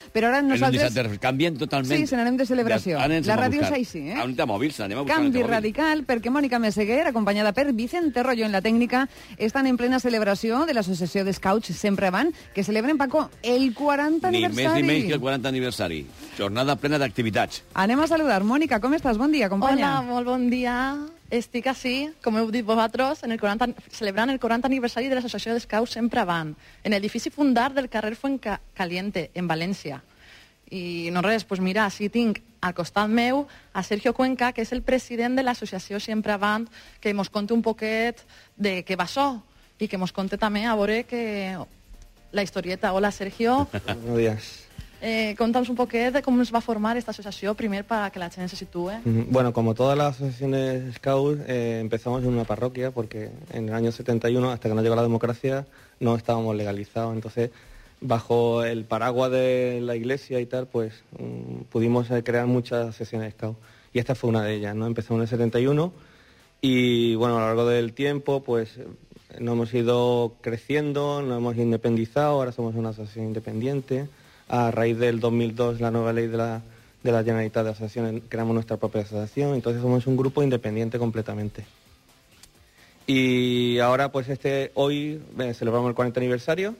Però ara nosaltres... Canvien totalment. Sí, se n'anem de celebració. La ràdio és així, A un de mòbils, anem a buscar Canvi radical, perquè Mònica Meseguer, acompanyada per Vicente Rollo en la tècnica, estan en plena celebració de l'Associació d'Scouts Sempre Avant, que celebren, Paco, el 40 aniversari. Ni més ni menys que el 40 aniversari. Jornada plena d'activitats. Anem a saludar. Mònica, com estàs? Bon dia, companya. Hola, molt bon dia. Estic així, com heu dit vosaltres, celebrant el 40 aniversari de l'Associació d'Scouts Sempre Avant, en l'edifici fundar del carrer Fuencaliente, en València. I no res, doncs mira, així tinc al costat meu a Sergio Cuenca, que és el president de l'associació Sempre Avant, que mos conta un poquet de què va això, i que mos conta també a veure que la historieta. Hola, Sergio. Buenos días. Conta'ns un poquet de cómo se va a formar esta asociación, primero para que la gente se sitúe. Bueno, como todas las asociaciones Scouts, empezamos en una parroquia porque en el año 71, hasta que no llegó la democracia, no estábamos legalizados. Entonces, bajo el paraguas de la iglesia y tal, pues pudimos crear muchas asociaciones Scouts. Y esta fue una de ellas, ¿no? Empezamos en el 71 y, bueno, a lo largo del tiempo, pues nos hemos ido creciendo, nos hemos independizado, ahora somos una asociación independiente. A raíz del 2002, la nueva ley de la Generalitat de Asociaciones, creamos nuestra propia asociación, entonces somos un grupo independiente completamente. Y ahora, pues hoy celebramos el 40 aniversario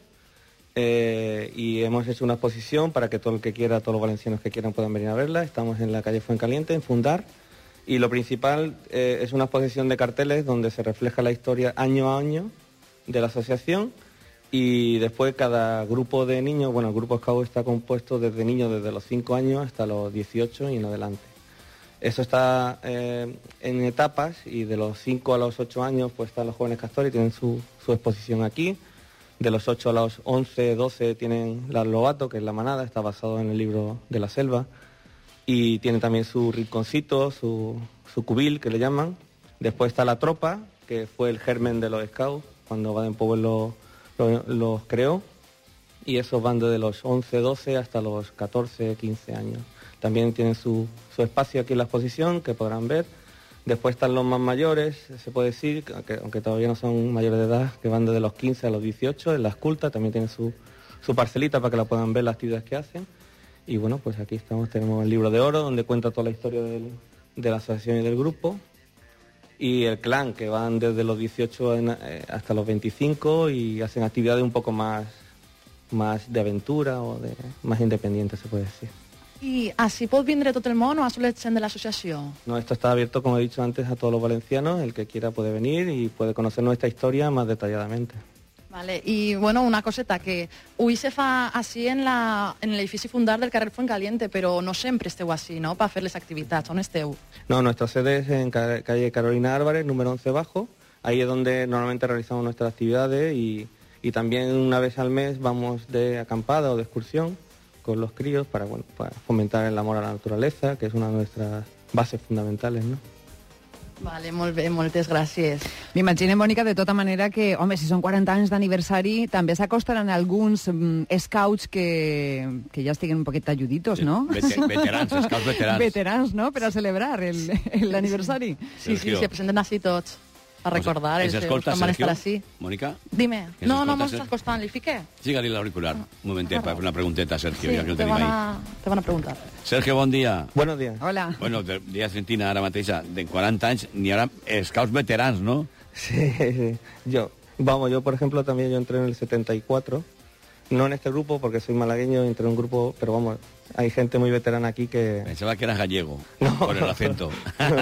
y hemos hecho una exposición para que todo el que quiera, todos los valencianos que quieran puedan venir a verla. Estamos en la calle Fuencaliente, en Fundar, y lo principal es una exposición de carteles donde se refleja la historia año a año de la asociación. Y después cada grupo de niños, bueno, el grupo Scout está compuesto desde niños desde los 5 años hasta los 18 y en adelante. Eso está en etapas y de los 5 a los 8 años pues están los jóvenes castores y tienen su exposición aquí. De los 8 a los 11, 12 tienen la Lobato, que es la manada, está basado en el libro de la selva. Y tiene también su rinconcito, su cubil, que le llaman. Después está la tropa, que fue el germen de los Scouts, cuando Baden-Powell los creó, y esos van desde los 11, 12 hasta los 14, 15 años. También tienen su espacio aquí en la exposición, que podrán ver. Después están los más mayores, se puede decir, aunque todavía no son mayores de edad, que van desde los 15 a los 18, en la esculta, también tienen su parcelita para que la puedan ver las actividades que hacen. Y bueno, pues aquí tenemos el libro de oro, donde cuenta toda la historia de la asociación y del grupo. Y el clan, que van desde los 18 hasta los 25 y hacen actividades un poco más de aventura o más independientes, se puede decir. ¿Y así pot vindre tot el món o a solet gent de l'associació? No, esto está abierto, como he dicho antes, a todos los valencianos. El que quiera puede venir y puede conocer nuestra historia más detalladamente. Vale, i bueno, una coseta, que avui se fa així en l'edifici fundar del carrer Fuencaliente, però no sempre esteu així, no?, per fer les activitats. On esteu? No, nuestra sede es en calle Carolina Álvarez, número 11 bajo. Ahí es donde normalmente realizamos nuestras actividades y también una vez al mes vamos de acampada o de excursión con los críos para fomentar el amor a la naturaleza, que es una de nuestras bases fundamentales, ¿no? Vale, molt bé, moltes gràcies. M'imagino, Mònica, de tota manera que, home, si són 40 anys d'aniversari, també s'acostaran alguns scouts que ja estiguen un poquet talluditos, no? Veterans, scouts veterans. Veterans, no?, per a celebrar l'aniversari. Sí, se presenten així tots, a recordar els que van estar així. Mònica? Dime. No, m'ho estàs costant, li fiqué? Siga-li l'auricular. Un momentet, per una pregunteta, Sergio, ja que el te tenim ahí. Te van a preguntar. Sergio, bon dia. Buenos días. Hola. Bueno, dia sentina ara mateixa, de 40 anys, n'hi haurà scouts veterans, ¿no? Sí. Yo, por ejemplo, también yo entré en el 74, no en este grupo porque soy malagueño, entré en un grupo, pero vamos, hay gente muy veterana aquí que... Pensaba que eras gallego, no, por el acento.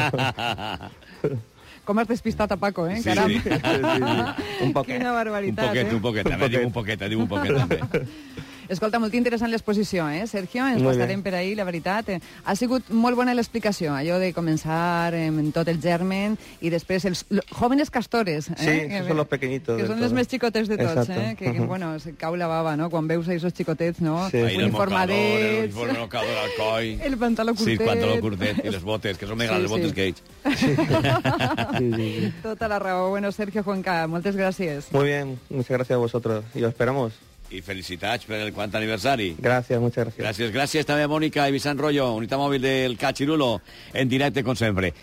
Com has despistat a Paco, Sí. caram. Sí. Un poquet. Quina barbaritat, un poquet, també, diu un poquet també. Escolta, molt interessant l'exposició, Sergio? Ens passarem per ahir, la veritat. Ha sigut molt bona l'explicació, allò de començar en tot el germen i després els jóvenes castores. Sí, esos son los pequeñitos. Que són els més xicotets de tots, que bueno, se cau la bava, no?, quan veus esos xicotets, no? Sí. Uniformadets, el mocador al coll, el pantaló curtet. Sí, el pantaló curtet i les botes, que són més grans les botes que ells. Sí. Tota la raó. Bueno, Sergio Juanca, moltes gràcies. Muy bien, muchas gracias a vosotros y os esperamos. I felicitats per el 40 aniversari. Gracias, muchas gracias. Gràcies també a Mònica i Vicent Rollo, unitat mòbil del Cachirulo, en directe com sempre.